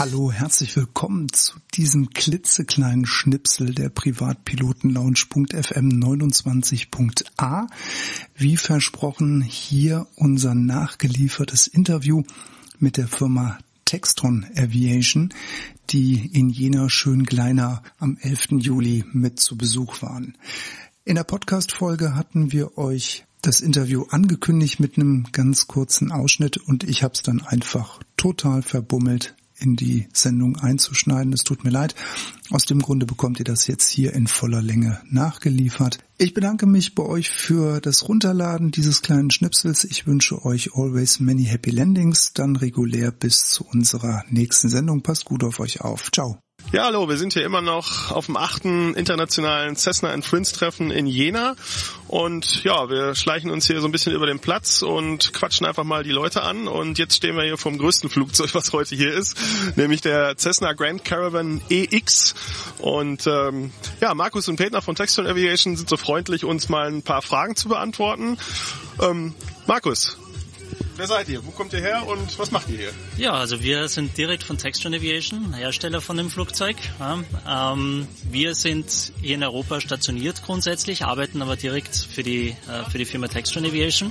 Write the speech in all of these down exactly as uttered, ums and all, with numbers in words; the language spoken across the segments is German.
Hallo, herzlich willkommen zu diesem klitzekleinen Schnipsel der Privatpilotenlounge Punkt F M neunundzwanzig Punkt A. Wie versprochen, hier unser nachgeliefertes Interview mit der Firma Textron Aviation, die in Jena Schöngleiner am elften Juli mit zu Besuch waren. In der Podcast-Folge hatten wir euch das Interview angekündigt mit einem ganz kurzen Ausschnitt und ich habe es dann einfach total verbummelt, in die Sendung einzuschneiden. Es tut mir leid. Aus dem Grunde bekommt ihr das jetzt hier in voller Länge nachgeliefert. Ich bedanke mich bei euch für das Runterladen dieses kleinen Schnipsels. Ich wünsche euch always many happy landings, dann regulär bis zu unserer nächsten Sendung. Passt gut auf euch auf. Ciao. Ja, hallo, wir sind hier immer noch auf dem achten internationalen Cessna and Friends Treffen in Jena und ja, wir schleichen uns hier so ein bisschen über den Platz und quatschen einfach mal die Leute an und jetzt stehen wir hier vom größten Flugzeug, was heute hier ist, nämlich der Cessna Grand Caravan E X und ähm, ja, Markus und Peter von Textron Aviation sind so freundlich, uns mal ein paar Fragen zu beantworten. Ähm, Markus, wer seid ihr? Wo kommt ihr her und was macht ihr hier? Ja, also wir sind direkt von Textron Aviation, Hersteller von dem Flugzeug. Ja, ähm, wir sind hier in Europa stationiert grundsätzlich, arbeiten aber direkt für die äh, für die Firma Textron Aviation.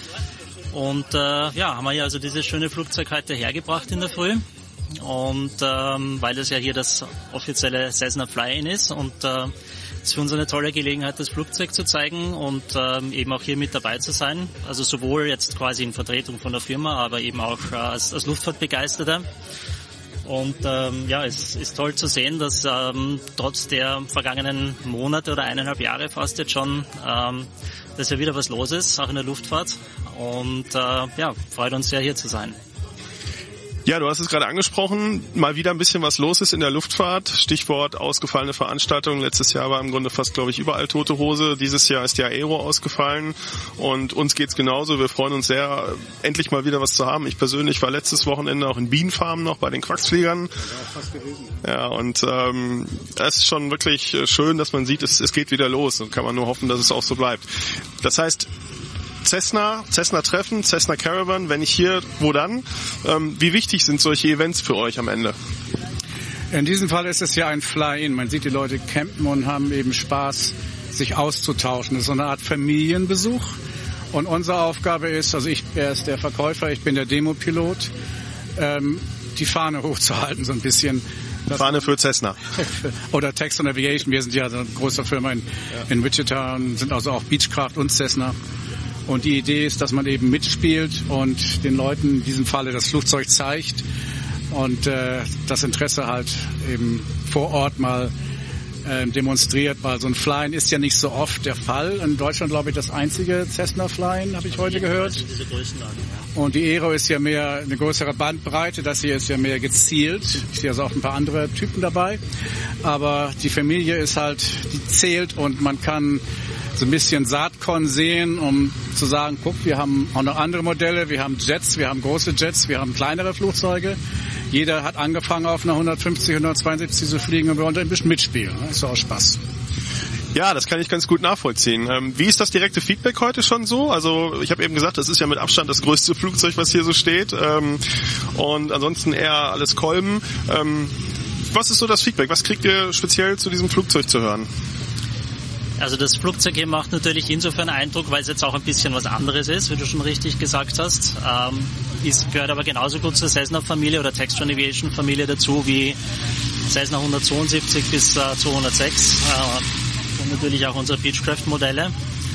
Und äh, ja, haben wir ja also dieses schöne Flugzeug heute hergebracht in der Früh. Und ähm, weil das ja hier das offizielle Cessna Fly-In ist und äh, es ist für uns eine tolle Gelegenheit, das Flugzeug zu zeigen und ähm, eben auch hier mit dabei zu sein. Also sowohl jetzt quasi in Vertretung von der Firma, aber eben auch äh, als, als Luftfahrtbegeisterter. Und ähm, ja, es ist toll zu sehen, dass ähm, trotz der vergangenen Monate oder eineinhalb Jahre fast jetzt schon, ähm, dass ja wieder was los ist, auch in der Luftfahrt. Und äh, ja, freut uns sehr, hier zu sein. Ja, du hast es gerade angesprochen, mal wieder ein bisschen was los ist in der Luftfahrt. Stichwort ausgefallene Veranstaltungen. Letztes Jahr war im Grunde fast, glaube ich, überall tote Hose. Dieses Jahr ist die Aero ausgefallen und uns geht's genauso. Wir freuen uns sehr, endlich mal wieder was zu haben. Ich persönlich war letztes Wochenende auch in Bienenfarm noch bei den Quacksfliegern. Ja, und ähm, es ist schon wirklich schön, dass man sieht, es, es geht wieder los und kann man nur hoffen, dass es auch so bleibt. Das heißt, Cessna, Cessna-Treffen, Cessna Caravan, wenn nicht hier, wo dann? Ähm, wie wichtig sind solche Events für euch am Ende? In diesem Fall ist es ja ein Fly-In. Man sieht die Leute campen und haben eben Spaß, sich auszutauschen. Das ist so eine Art Familienbesuch. Und unsere Aufgabe ist, also ich, er ist der Verkäufer, ich bin der Demopilot, ähm, die Fahne hochzuhalten so ein bisschen. Fahne für Cessna. Oder Textron Aviation. Wir sind ja eine große Firma in, in Wichita und sind also auch Beechcraft und Cessna. Und die Idee ist, dass man eben mitspielt und den Leuten in diesem Falle das Flugzeug zeigt und äh, das Interesse halt eben vor Ort mal äh, demonstriert, weil so ein Fly-In ist ja nicht so oft der Fall. In Deutschland, glaube ich, das einzige Cessna-Fly-In, habe ich heute gehört. Und die Aero ist ja mehr eine größere Bandbreite, das hier ist ja mehr gezielt. Ich sehe also auch ein paar andere Typen dabei. Aber die Familie ist halt, die zählt und man kann so ein bisschen Saatkorn sehen, um zu sagen, guck, wir haben auch noch andere Modelle, wir haben Jets, wir haben große Jets, wir haben kleinere Flugzeuge. Jeder hat angefangen auf einer hundertfünfzig, hundertzweiundsiebzig zu fliegen und wir wollen ein bisschen mitspielen. Das ist auch Spaß. Ja, das kann ich ganz gut nachvollziehen. Ähm, wie ist das direkte Feedback heute schon so? Also ich habe eben gesagt, das ist ja mit Abstand das größte Flugzeug, was hier so steht. Ähm, und ansonsten eher alles Kolben. Ähm, was ist so das Feedback? Was kriegt ihr speziell zu diesem Flugzeug zu hören? Also das Flugzeug hier macht natürlich insofern Eindruck, weil es jetzt auch ein bisschen was anderes ist, wie du schon richtig gesagt hast. Ähm, es gehört aber genauso gut zur Cessna-Familie oder Textron Aviation-Familie dazu wie Cessna hundertzweiundsiebzig bis äh, zweihundertsechs äh, und natürlich auch unsere Beechcraft-Modelle.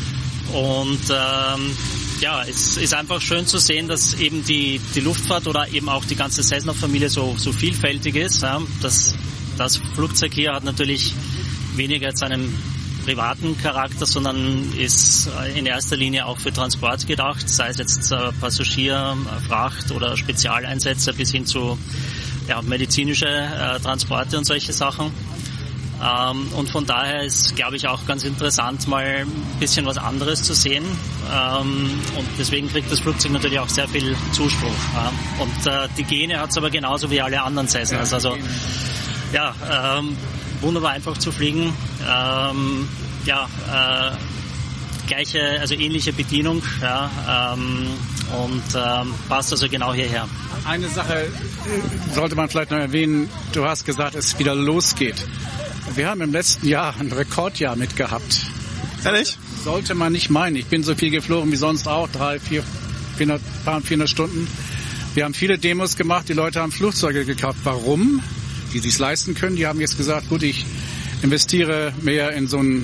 Und ähm, ja, es ist einfach schön zu sehen, dass eben die, die Luftfahrt oder eben auch die ganze Cessna-Familie so, so vielfältig ist. Ja. Das, das Flugzeug hier hat natürlich weniger jetzt einen privaten Charakter, sondern ist in erster Linie auch für Transport gedacht, sei es jetzt Passagier, Fracht oder Spezialeinsätze bis hin zu ja, medizinische äh, Transporte und solche Sachen. Ähm, und von daher ist, glaube ich, auch ganz interessant, mal ein bisschen was anderes zu sehen. Ähm, und deswegen kriegt das Flugzeug natürlich auch sehr viel Zuspruch. Ja. Und äh, die Gene hat es aber genauso wie alle anderen Cessnas. Also ja, ähm, wunderbar einfach zu fliegen. Ähm, ja, äh, gleiche, also ähnliche Bedienung, ja, ähm, und ähm, passt also genau hierher. Eine Sache sollte man vielleicht noch erwähnen. Du hast gesagt, es wieder losgeht. Wir haben im letzten Jahr ein Rekordjahr mitgehabt. Ehrlich? Sollte man nicht meinen. Ich bin so viel geflogen wie sonst auch, drei, vier, vierhundert, paar, vierhundert Stunden. Wir haben viele Demos gemacht, die Leute haben Flugzeuge gekauft. Warum? Die sich leisten können. Die haben jetzt gesagt, gut, ich investiere mehr in so ein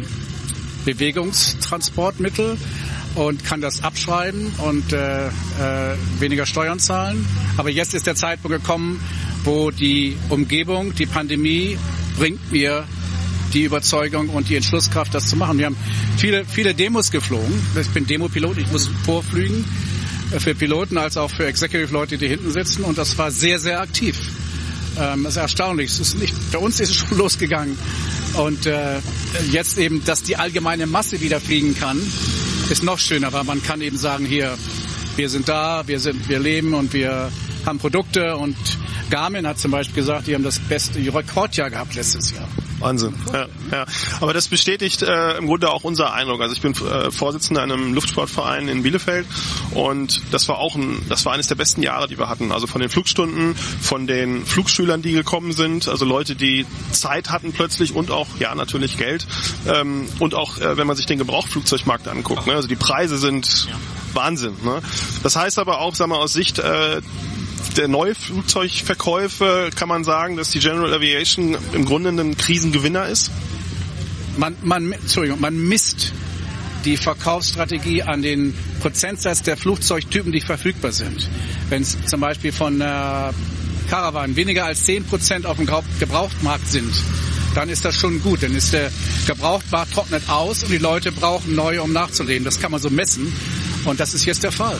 Bewegungstransportmittel und kann das abschreiben und äh, äh, weniger Steuern zahlen. Aber jetzt ist der Zeitpunkt gekommen, wo die Umgebung, die Pandemie bringt mir die Überzeugung und die Entschlusskraft, das zu machen. Wir haben viele, viele Demos geflogen. Ich bin Demopilot, ich muss vorfliegen, für Piloten als auch für Executive-Leute, die hinten sitzen. Und das war sehr, sehr aktiv. Ähm, das ist erstaunlich. Es ist nicht, bei uns ist es schon losgegangen. Und äh, jetzt eben, dass die allgemeine Masse wieder fliegen kann, ist noch schöner, weil man kann eben sagen, hier, wir sind da, wir sind, wir leben und wir haben Produkte. Und Garmin hat zum Beispiel gesagt, die haben das beste Rekordjahr gehabt letztes Jahr. Wahnsinn. Ja, ja. Aber das bestätigt äh, im Grunde auch unser Eindruck. Also ich bin äh, Vorsitzender in einem Luftsportverein in Bielefeld und das war auch ein, das war eines der besten Jahre, die wir hatten. Also von den Flugstunden, von den Flugschülern, die gekommen sind, also Leute, die Zeit hatten plötzlich und auch, ja, natürlich Geld. Ähm, und auch, äh, wenn man sich den Gebrauchtflugzeugmarkt anguckt, ne? Also die Preise sind ja Wahnsinn. Ne? Das heißt aber auch, sagen wir aus Sicht äh, der Neuflugzeugverkäufe kann man sagen, dass die General Aviation im Grunde ein Krisengewinner ist? Man, man, Entschuldigung, man misst die Verkaufsstrategie an den Prozentsatz der Flugzeugtypen, die verfügbar sind. Wenn es zum Beispiel von äh, Caravan weniger als zehn Prozent auf dem Gebrauchtmarkt sind, dann ist das schon gut. Dann ist der Gebrauchtmarkt trocknet aus und die Leute brauchen neue, um nachzulegen. Das kann man so messen und das ist jetzt der Fall.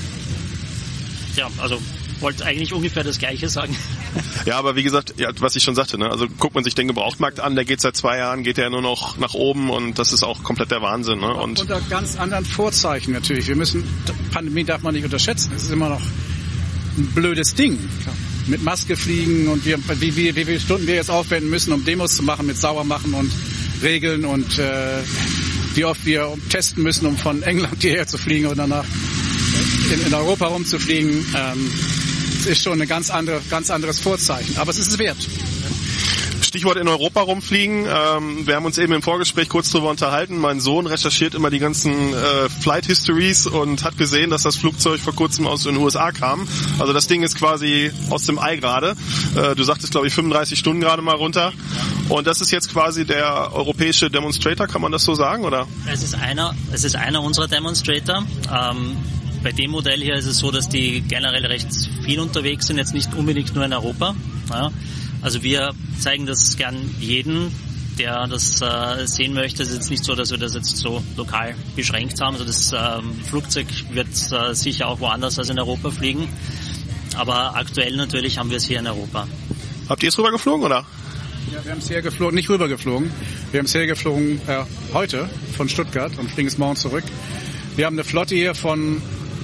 Ja, also wollte eigentlich ungefähr das Gleiche sagen. Ja, aber wie gesagt, ja, was ich schon sagte, ne? Also guckt man sich den Gebrauchtmarkt an, der geht seit zwei Jahren, geht der nur noch nach oben und das ist auch komplett der Wahnsinn. Ne? Und unter ganz anderen Vorzeichen natürlich. Wir müssen, Pandemie darf man nicht unterschätzen. Es ist immer noch ein blödes Ding. Mit Maske fliegen und wir, wie, wie, wie viele Stunden wir jetzt aufwenden müssen, um Demos zu machen, mit Saubermachen und Regeln und äh, wie oft wir testen müssen, um von England hierher zu fliegen und danach in, in Europa rumzufliegen. Ähm, Es ist schon ein ganz, andere, ganz anderes Vorzeichen, aber es ist es wert. Stichwort in Europa rumfliegen. Ähm, wir haben uns eben im Vorgespräch kurz darüber unterhalten. Mein Sohn recherchiert immer die ganzen äh, Flight Histories und hat gesehen, dass das Flugzeug vor kurzem aus den U S A kam. Also das Ding ist quasi aus dem Ei gerade. Äh, du sagtest, glaube ich, fünfunddreißig Stunden gerade mal runter. Und das ist jetzt quasi der europäische Demonstrator, kann man das so sagen, oder? Es ist einer, es ist einer unserer Demonstrator. Ähm, Bei dem Modell hier ist es so, dass die generell recht viel unterwegs sind, jetzt nicht unbedingt nur in Europa. Ja. Also wir zeigen das gern jedem, der das äh, sehen möchte. Es ist jetzt nicht so, dass wir das jetzt so lokal beschränkt haben. Also das ähm, Flugzeug wird äh, sicher auch woanders als in Europa fliegen. Aber aktuell natürlich haben wir es hier in Europa. Habt ihr es rüber geflogen, oder? Ja, wir haben es hergeflogen, nicht rüber geflogen. Wir haben es hergeflogen äh, heute von Stuttgart und fliegen es morgen zurück. Wir haben eine Flotte hier von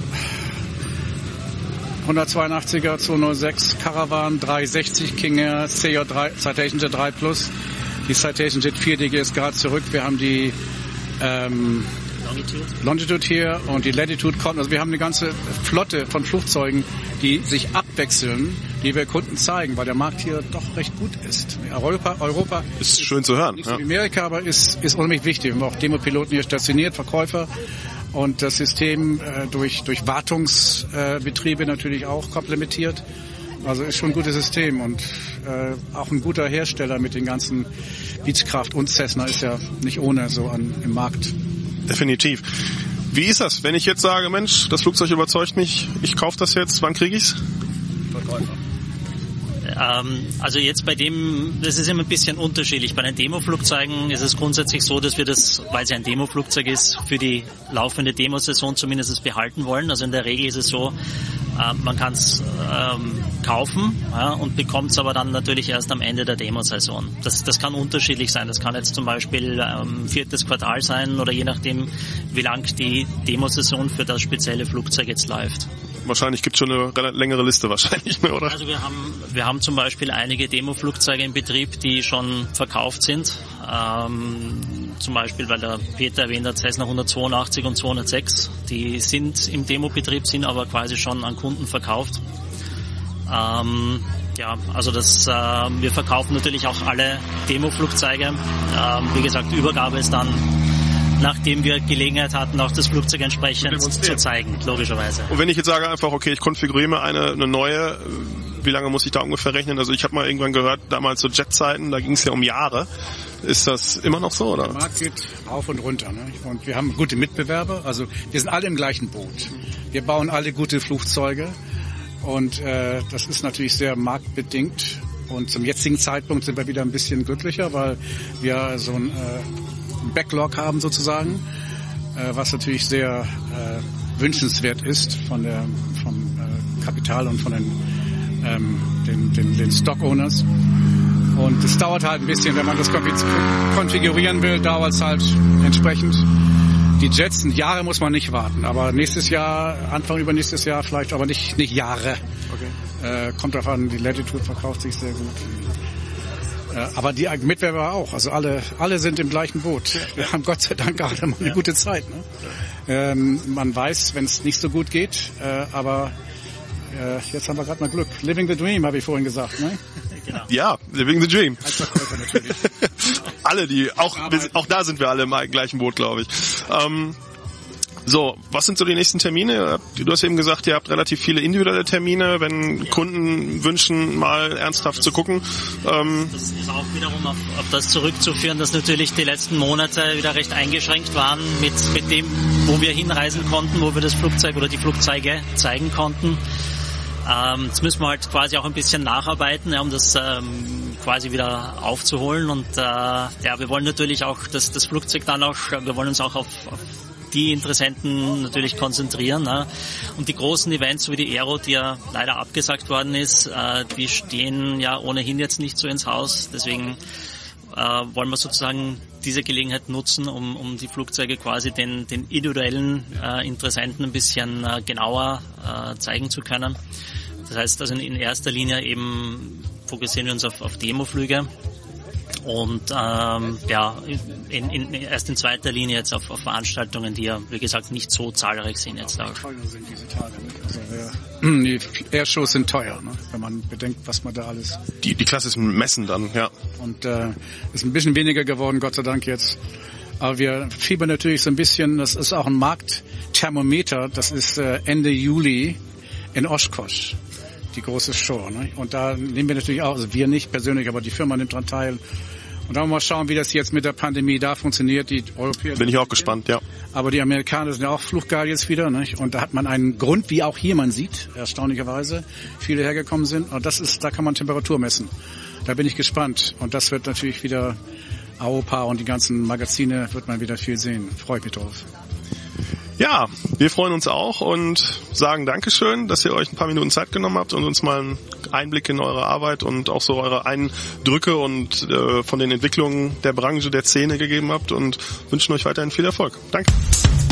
hundertzweiundachtziger zweihundertsechs Caravan, dreihundertsechzig King Air, C J drei, Citation Jet drei Plus. Die Citation Jet vier D G ist gerade zurück. Wir haben die ähm, Longitude. Longitude hier und die Latitude kommt. Also wir haben eine ganze Flotte von Flugzeugen, die sich abwechseln, die wir Kunden zeigen, weil der Markt hier doch recht gut ist. Europa, Europa ist schön zu hören. Nicht so wie Amerika, aber ist, ist unheimlich wichtig. Wir haben auch Demopiloten hier stationiert, Verkäufer. Und das System äh, durch, durch Wartungsbetriebe äh, natürlich auch komplementiert. Also ist schon ein gutes System und äh, auch ein guter Hersteller mit den ganzen Beechcraft und Cessna ist ja nicht ohne so an, im Markt. Definitiv. Wie ist das, wenn ich jetzt sage, Mensch, das Flugzeug überzeugt mich, ich kaufe das jetzt, wann kriege ich's? Verkäufer. Also jetzt bei dem, das ist immer ein bisschen unterschiedlich. Bei den Demoflugzeugen ist es grundsätzlich so, dass wir das, weil es ein Demoflugzeug ist, für die laufende Demosaison zumindest behalten wollen. Also in der Regel ist es so, man kann es ähm, kaufen ja, und bekommt es aber dann natürlich erst am Ende der Demosaison. Das, das kann unterschiedlich sein. Das kann jetzt zum Beispiel ähm, viertes Quartal sein oder je nachdem, wie lang die Demosaison für das spezielle Flugzeug jetzt läuft. wahrscheinlich gibt es schon eine längere Liste wahrscheinlich, ne, oder? Also wir haben wir haben zum Beispiel einige Demo-Flugzeuge in Betrieb, die schon verkauft sind. Ähm, zum Beispiel, weil der Peter erwähnt hat, Cessna hundertzweiundachtzig und zweihundertsechs. Die sind im Demo-Betrieb, sind aber quasi schon an Kunden verkauft. Ähm, ja, also das, äh, wir verkaufen natürlich auch alle Demo-Flugzeuge. Ähm, wie gesagt, Übergabe ist dann, nachdem wir Gelegenheit hatten, auch das Flugzeug entsprechend zu zeigen, logischerweise. Und wenn ich jetzt sage einfach, okay, ich konfiguriere mir eine, eine neue, wie lange muss ich da ungefähr rechnen? Also ich habe mal irgendwann gehört, damals so Jetzeiten, da ging es ja um Jahre. Ist das immer noch so, oder? Der Markt geht rauf und runter, ne? Und wir haben gute Mitbewerber, also wir sind alle im gleichen Boot. Wir bauen alle gute Flugzeuge und äh, das ist natürlich sehr marktbedingt. Und zum jetzigen Zeitpunkt sind wir wieder ein bisschen glücklicher, weil wir so ein äh, Backlog haben sozusagen, äh, was natürlich sehr äh, wünschenswert ist von der vom äh, Kapital und von den, ähm, den, den, den Stock-Owners. Und es dauert halt ein bisschen, wenn man das konfigurieren will, dauert es halt entsprechend. Die Jets, Jahre muss man nicht warten, aber nächstes Jahr, Anfang übernächstes Jahr vielleicht, aber nicht nicht Jahre. Okay. Äh, kommt drauf an, die Latitude verkauft sich sehr gut. Aber die Mitbewerber auch, also alle alle sind im gleichen Boot. Wir haben Gott sei Dank gerade mal eine gute Zeit. Ne? Ähm, man weiß, wenn es nicht so gut geht, äh, aber äh, jetzt haben wir gerade mal Glück. Living the Dream, habe ich vorhin gesagt. Ne? Genau. Ja, Living the Dream. Als Verkäufer natürlich. Alle, die, auch auch da sind wir alle im gleichen Boot, glaube ich. Ähm, So, was sind so die nächsten Termine? Du hast eben gesagt, ihr habt relativ viele individuelle Termine, wenn Kunden wünschen, mal ernsthaft zu gucken. Ähm das ist auch wiederum auf, auf das zurückzuführen, dass natürlich die letzten Monate wieder recht eingeschränkt waren mit, mit dem, wo wir hinreisen konnten, wo wir das Flugzeug oder die Flugzeuge zeigen konnten. Ähm, jetzt müssen wir halt quasi auch ein bisschen nacharbeiten, ja, um das ähm, quasi wieder aufzuholen. Und äh, ja, wir wollen natürlich auch das, das Flugzeug dann auch, wir wollen uns auch auf, auf die Interessenten natürlich konzentrieren. Ne? Und die großen Events wie die Aero, die ja leider abgesagt worden ist, äh, die stehen ja ohnehin jetzt nicht so ins Haus. Deswegen äh, wollen wir sozusagen diese Gelegenheit nutzen, um, um die Flugzeuge quasi den, den individuellen äh, Interessenten ein bisschen äh, genauer äh, zeigen zu können. Das heißt also in, in erster Linie eben fokussieren wir uns auf, auf Demoflüge. Und ähm, ja, in, in, erst in zweiter Linie jetzt auf, auf Veranstaltungen, die ja, wie gesagt, nicht so zahlreich sind jetzt auch. Teuer sind diese Tage, also, ja, die Airshows sind teuer, ne? Wenn man bedenkt, was man da alles... Die, die klassischen Messen dann, ja. Und äh, ist ein bisschen weniger geworden, Gott sei Dank jetzt. Aber wir fiebern natürlich so ein bisschen, das ist auch ein Marktthermometer, das ist äh, Ende Juli in Oshkosh, die große Show. Ne? Und da nehmen wir natürlich auch, also wir nicht persönlich, aber die Firma nimmt daran teil. Und dann wollen wir mal schauen, wie das jetzt mit der Pandemie da funktioniert. Die Europäer bin ich auch gespannt, ja. Aber die Amerikaner sind ja auch fluchgeil jetzt wieder. Nicht? Und da hat man einen Grund, wie auch hier man sieht, erstaunlicherweise, viele hergekommen sind. Und das ist, da kann man Temperatur messen. Da bin ich gespannt. Und das wird natürlich wieder Europa und die ganzen Magazine wird man wieder viel sehen. Freue mich drauf. Ja, wir freuen uns auch und sagen Dankeschön, dass ihr euch ein paar Minuten Zeit genommen habt und uns mal einen Einblick in eure Arbeit und auch so eure Eindrücke und äh, von den Entwicklungen der Branche, der Szene gegeben habt und wünschen euch weiterhin viel Erfolg. Danke.